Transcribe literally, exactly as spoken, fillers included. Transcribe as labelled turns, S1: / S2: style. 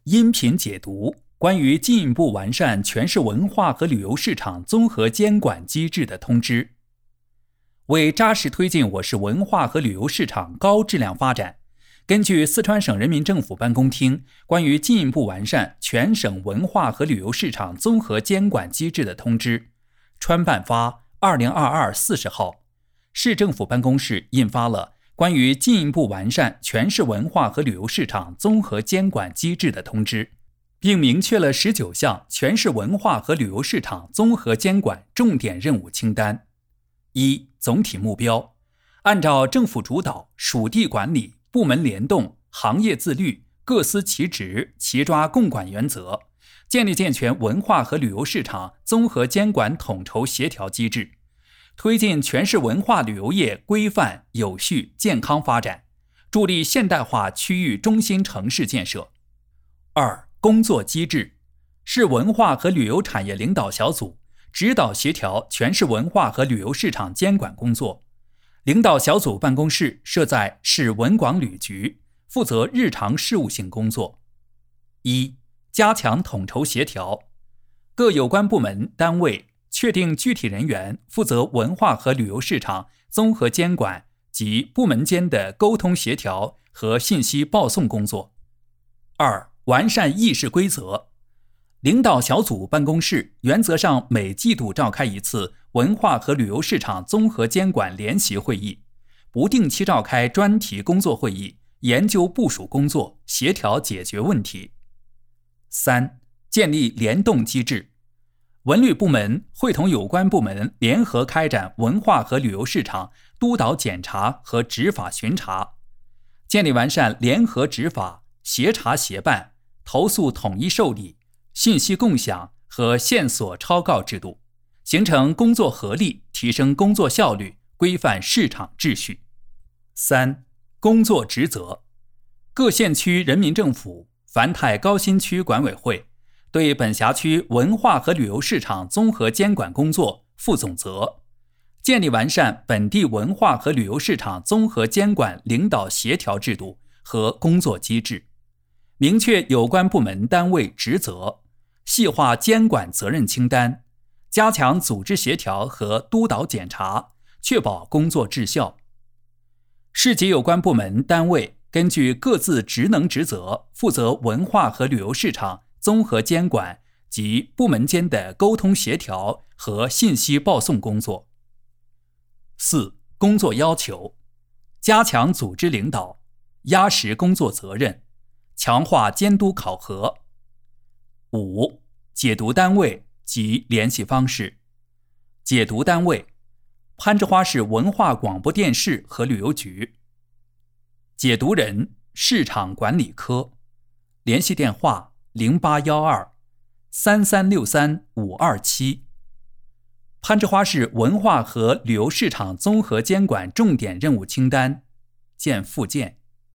S1: 音频解读关于进一步完善全市文化和旅游市场综合监管机制的通知。为扎实推进我市文化和旅游市场高质量发展，根据四川省人民政府办公厅关于进一步完善全省文化和旅游市场综合监管机制的通知，川办发二零二二四十号，市政府办公室印发了关于进一步完善全市文化和旅游市场综合监管机制的通知，并明确了十九项全市文化和旅游市场综合监管重点任务清单。一、总体目标，按照政府主导、属地管理、部门联动、行业自律、各司其职、齐抓共管原则，建立健全文化和旅游市场综合监管统筹协调机制，推进全市文化旅游业规范、有序、健康发展，助力现代化区域中心城市建设。二、工作机制，市文化和旅游产业领导小组指导协调全市文化和旅游市场监管工作，领导小组办公室设在市文广旅局，负责日常事务性工作。一、加强统筹协调，各有关部门单位确定具体人员负责文化和旅游市场综合监管及部门间的沟通协调和信息报送工作。二、完善议事规则，领导小组办公室原则上每季度召开一次文化和旅游市场综合监管联席会议，不定期召开专题工作会议，研究部署工作，协调解决问题。三、建立联动机制，文旅部门会同有关部门联合开展文化和旅游市场督导检查和执法巡查，建立完善联合执法、协查协办、投诉统一受理、信息共享和线索抄告制度，形成工作合力，提升工作效率，规范市场秩序。三、工作职责，各县区人民政府、繁泰高新区管委会对本辖区文化和旅游市场综合监管工作负总责，建立完善本地文化和旅游市场综合监管领导协调制度和工作机制，明确有关部门单位职责，细化监管责任清单，加强组织协调和督导检查，确保工作质效。市级有关部门单位根据各自职能职责，负责文化和旅游市场综合监管及部门间的沟通协调和信息报送工作。四、工作要求，加强组织领导，压实工作责任，强化监督考核。五、解读单位及联系方式。解读单位：攀枝花市文化广播电视和旅游局。解读人：市场管理科。联系电话：零八一二三三六三五二七。攀枝花市文化和旅游市场综合监管重点任务清单，见附件。